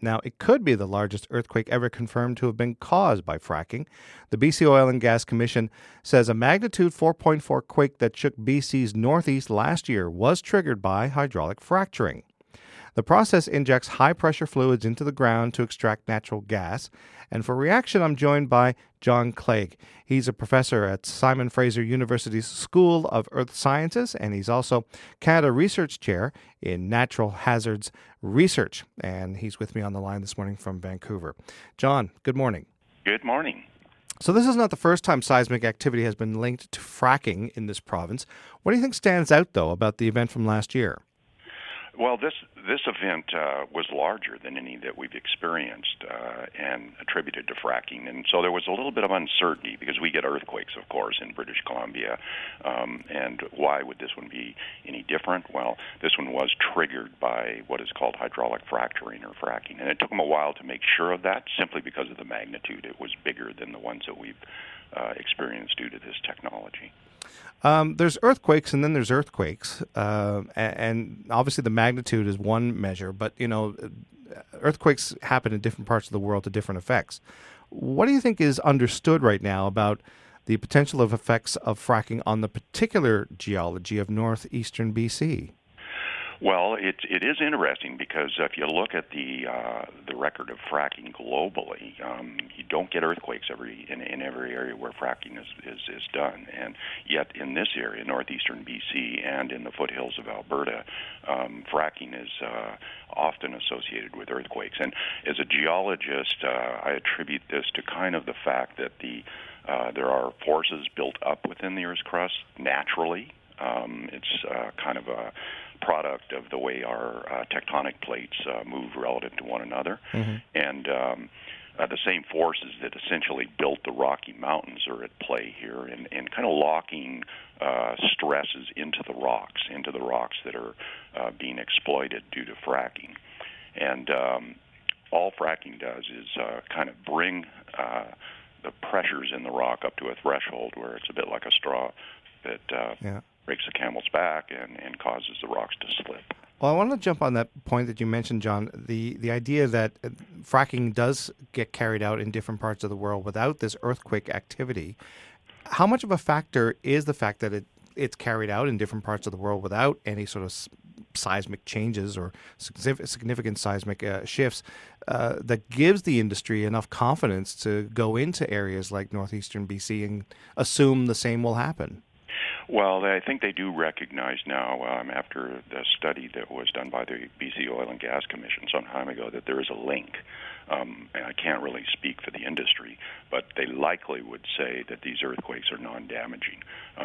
Now, it could be the largest earthquake ever confirmed to have been caused by fracking. The BC Oil and Gas Commission says a magnitude 4.4 quake that shook BC's northeast last year was triggered by hydraulic fracturing. The process injects high-pressure fluids into the ground to extract natural gas. And for reaction, I'm joined by John Clegg. He's a professor at Simon Fraser University's School of Earth Sciences, and he's also Canada Research Chair in Natural Hazards Research. And he's with me on the line this morning from Vancouver. John, good morning. Good morning. So this is not the first time seismic activity has been linked to fracking in this province. What do you think stands out, though, about the event from last year? Well, this event was larger than any that we've experienced and attributed to fracking. And so there was a little bit of uncertainty because we get earthquakes, of course, in British Columbia. And why would this one be any different? Well, this one was triggered by what is called hydraulic fracturing or fracking. And it took them a while to make sure of that simply because of the magnitude. It was bigger than the ones that we've experienced due to this technology. There's earthquakes and then there's earthquakes, and obviously the magnitude is one measure, but, earthquakes happen in different parts of the world to different effects. What do you think is understood right now about the potential of effects of fracking on the particular geology of northeastern BC? Well, it is interesting because if you look at the record of fracking globally, you don't get earthquakes in every area where fracking is done, and yet in this area, northeastern BC, and in the foothills of Alberta, fracking is often associated with earthquakes. And as a geologist, I attribute this to kind of the fact that there are forces built up within the Earth's crust naturally. It's kind of a product of the way our tectonic plates move relative to one another. Mm-hmm. And the same forces that essentially built the Rocky Mountains are at play here and kind of locking stresses into the rocks that are being exploited due to fracking. And all fracking does is kind of bring the pressures in the rock up to a threshold where it's a bit like a straw that breaks the camel's back and causes the rocks to slip. Well, I want to jump on that point that you mentioned, John, the idea that fracking does get carried out in different parts of the world without this earthquake activity. How much of a factor is the fact that it's carried out in different parts of the world without any sort of seismic changes or significant seismic shifts that gives the industry enough confidence to go into areas like northeastern BC and assume the same will happen? Well, I think they do recognize now, after the study that was done by the BC Oil and Gas Commission some time ago, that there is a link. And I can't really speak for the industry, but they likely would say that these earthquakes are non-damaging.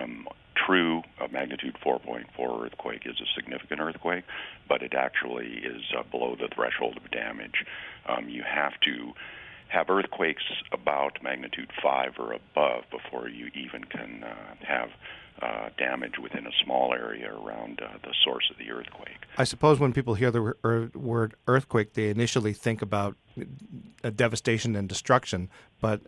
True, a magnitude 4.4 earthquake is a significant earthquake, but it actually is below the threshold of damage. You have to have earthquakes about magnitude 5 or above before you even can have damage within a small area around the source of the earthquake. I suppose when people hear the word earthquake, they initially think about devastation and destruction, but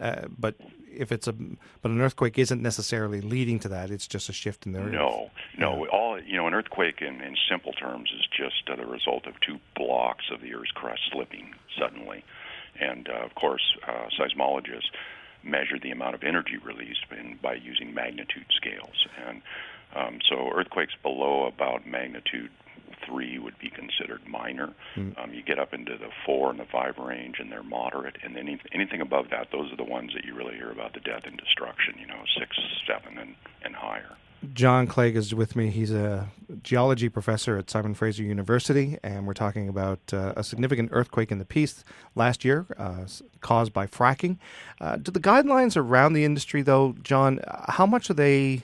if it's an earthquake isn't necessarily leading to that. It's just a shift in the earth. No. All an earthquake in simple terms is just the result of two blocks of the Earth's crust slipping suddenly, and of course, seismologists measure the amount of energy released by using magnitude scales. And so earthquakes below about magnitude 3 would be considered minor. You get up into the 4 and the 5 range, and they're moderate. And then anything above that, those are the ones that you really hear about the death and destruction, 6, 7, and higher. John Clegg is with me. He's a geology professor at Simon Fraser University, and we're talking about a significant earthquake in the Peace last year caused by fracking. Do the guidelines around the industry, though, John, how much are they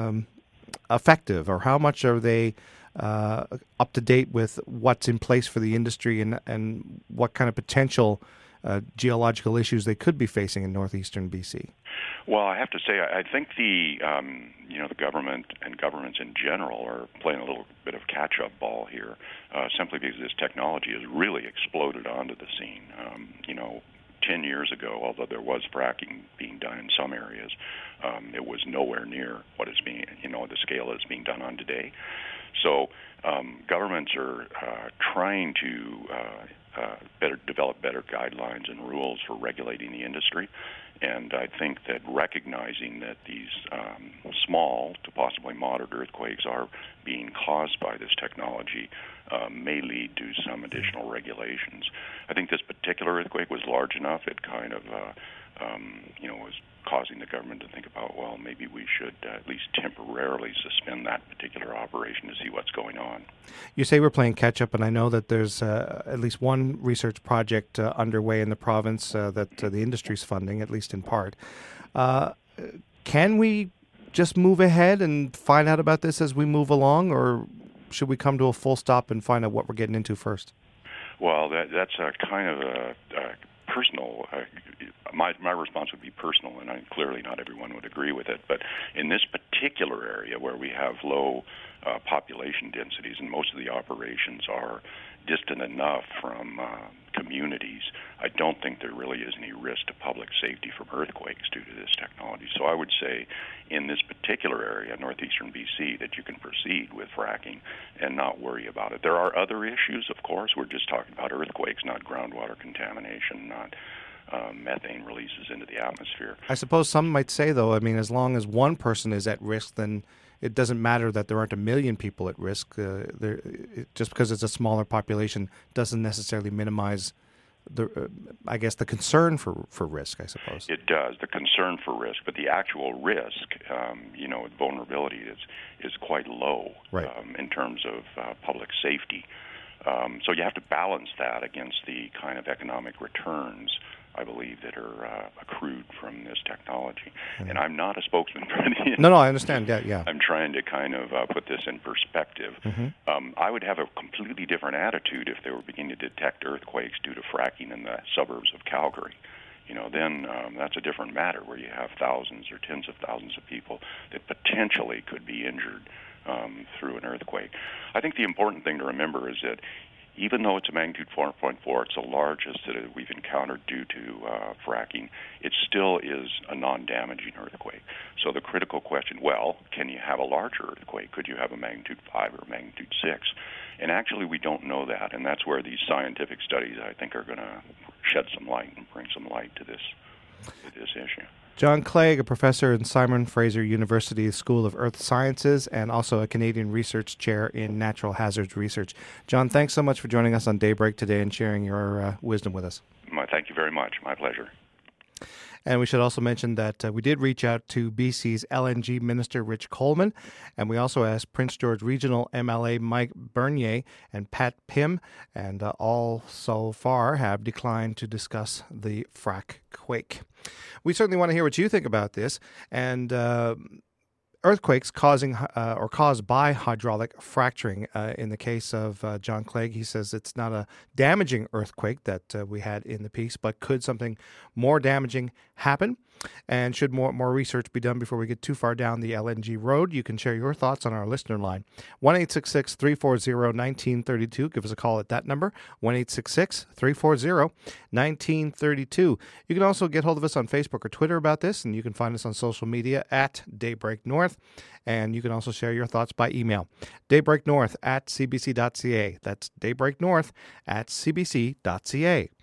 effective, or how much are they up to date with what's in place for the industry and what kind of potential geological issues they could be facing in northeastern BC? Well, I have to say, I think the government and governments in general are playing a little bit of catch-up ball here, simply because this technology has really exploded onto the scene. 10 years ago, although there was fracking being done in some areas, it was nowhere near what is being, the scale that's being done on today. So governments are trying to develop better guidelines and rules for regulating the industry. And I think that recognizing that these small to possibly moderate earthquakes are being caused by this technology may lead to some additional regulations. I think this particular earthquake was large enough; it kind of, was causing the government to think about, well, maybe we should at least temporarily suspend that particular operation to see what's going on. You say we're playing catch-up, and I know that there's at least one research project underway in the province that the industry's funding, at least in part. Can we just move ahead and find out about this as we move along, or should we come to a full stop and find out what we're getting into first? Well, that's a kind of a personal. My response would be personal, and clearly not everyone would agree with it. But in this particular area where we have low population densities and most of the operations are distant enough from communities, I don't think there really is any risk to public safety from earthquakes due to this technology. So I would say in this particular area, northeastern BC, that you can proceed with fracking and not worry about it. There are other issues, of course. We're just talking about earthquakes, not groundwater contamination, not methane releases into the atmosphere. I suppose some might say, though, I mean, as long as one person is at risk, then it doesn't matter that there aren't a million people at risk. Just because it's a smaller population doesn't necessarily minimize the concern for risk, I suppose. It does, the concern for risk, but the actual risk, vulnerability is quite low, right, in terms of public safety. So you have to balance that against the kind of economic returns, I believe, that are accrued from this technology. Mm-hmm. And I'm not a spokesman for the industry. No, I understand. Yeah. I'm trying to kind of put this in perspective. Mm-hmm. I would have a completely different attitude if they were beginning to detect earthquakes due to fracking in the suburbs of Calgary. Then that's a different matter where you have thousands or tens of thousands of people that potentially could be injured through an earthquake. I think the important thing to remember is that even though it's a magnitude 4.4, it's the largest that we've encountered due to fracking, it still is a non-damaging earthquake. So the critical question, can you have a larger earthquake? Could you have a magnitude 5 or magnitude 6? And actually we don't know that, and that's where these scientific studies, I think, are going to shed some light and bring some light to this issue. John Clegg, a professor in Simon Fraser University School of Earth Sciences and also a Canadian Research Chair in Natural Hazards Research. John, thanks so much for joining us on Daybreak today and sharing your wisdom with us. Thank you very much. My pleasure. And we should also mention that we did reach out to BC's LNG Minister Rich Coleman, and we also asked Prince George Regional MLA Mike Bernier and Pat Pym, and all so far have declined to discuss the frack quake. We certainly want to hear what you think about this, and earthquakes caused by hydraulic fracturing. In the case of John Clegg, he says it's not a damaging earthquake that we had in the piece, but could something more damaging happen? And should more research be done before we get too far down the LNG road? You can share your thoughts on our listener line, 1-866-340-1932. Give us a call at that number, 1-866-340-1932. You can also get hold of us on Facebook or Twitter about this, and you can find us on social media at Daybreak North. And you can also share your thoughts by email, daybreaknorth@cbc.ca. That's daybreaknorth@cbc.ca.